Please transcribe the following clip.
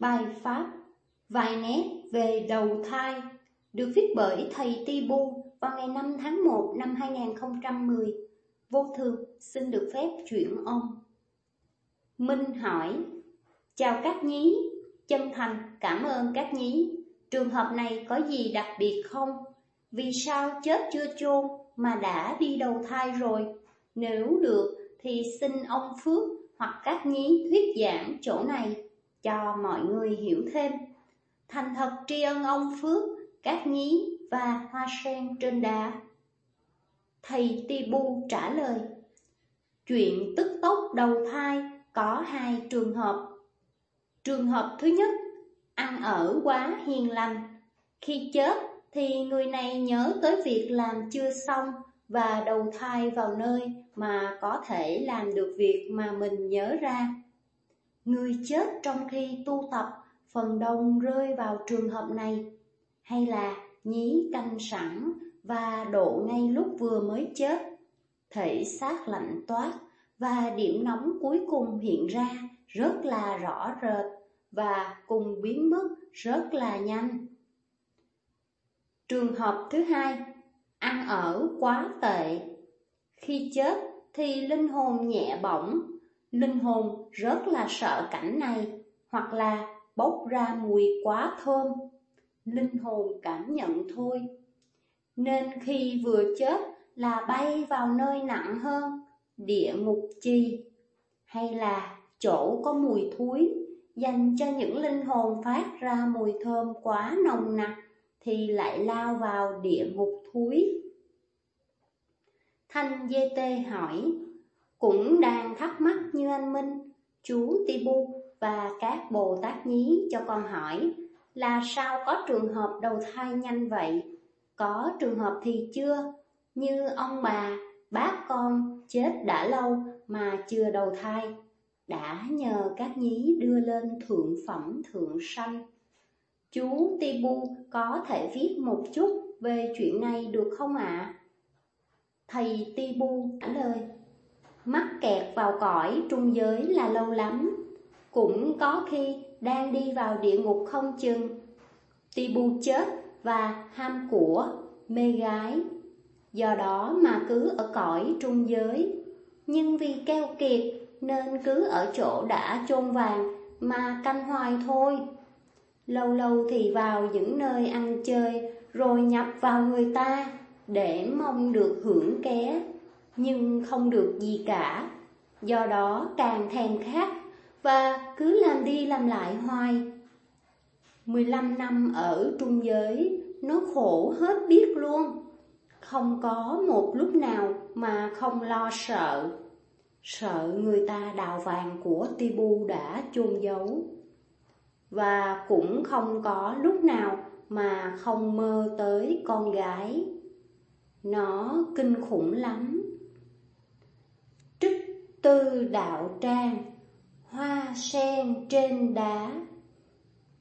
Bài pháp vài nét về đầu thai được viết bởi thầy Tibu vào ngày 5 tháng 1 năm 2010. Vô thường xin được phép chuyển ông. Minh hỏi: chào các nhí, chân thành cảm ơn các nhí. Trường hợp này có gì đặc biệt không? Vì sao chết chưa chôn mà đã đi đầu thai rồi? Nếu được thì xin ông Phước hoặc các nhí thuyết giảng chỗ này cho mọi người hiểu thêm. Thành thật tri ân ông Phước, các nhí và hoa sen trên đá. Thầy Tibu trả lời: chuyện tức tốc đầu thai có hai trường hợp. Trường hợp thứ nhất, ăn ở quá hiền lành. Khi chết thì người này nhớ tới việc làm chưa xong và đầu thai vào nơi mà có thể làm được việc mà mình nhớ ra. Người chết trong khi tu tập phần đông rơi vào trường hợp này, hay là nhí canh sẵn và độ ngay lúc vừa mới chết. Thể xác lạnh toát và điểm nóng cuối cùng hiện ra rất là rõ rệt và cùng biến mất rất là nhanh. Trường hợp thứ hai, ăn ở quá tệ. Khi chết thì linh hồn nhẹ bỏng. Linh hồn rất là sợ cảnh này, hoặc là bốc ra mùi quá thơm. Linh hồn cảm nhận thôi. Nên khi vừa chết là bay vào nơi nặng hơn, địa ngục chi, hay là chỗ có mùi thúi, dành cho những linh hồn phát ra mùi thơm quá nồng nặc thì lại lao vào địa ngục thúi. Thanh Dê hỏi: cũng đang thắc mắc như anh Minh, chú Tibu và các Bồ Tát nhí cho con hỏi là sao có trường hợp đầu thai nhanh vậy? Có trường hợp thì chưa, như ông bà, bác con chết đã lâu mà chưa đầu thai, đã nhờ các nhí đưa lên thượng phẩm thượng sanh. Chú Tibu có thể viết một chút về chuyện này được không ạ? Thầy Tibu trả lời: mắc kẹt vào cõi trung giới là lâu lắm, cũng có khi đang đi vào địa ngục không chừng. Tibu chết và ham của, mê gái, do đó mà cứ ở cõi trung giới. Nhưng vì keo kiệt nên cứ ở chỗ đã chôn vàng mà canh hoài thôi. Lâu lâu thì vào những nơi ăn chơi rồi nhập vào người ta để mong được hưởng ké, nhưng không được gì cả. Do đó càng thèm khát và cứ làm đi làm lại hoài. 15 năm ở trung giới nó khổ hết biết luôn. Không có một lúc nào mà không lo sợ. Sợ người ta đào vàng của Tibu đã chôn giấu. Và cũng không có lúc nào mà không mơ tới con gái. Nó kinh khủng lắm. Trích Tư Đạo Trang, hoa sen trên đá.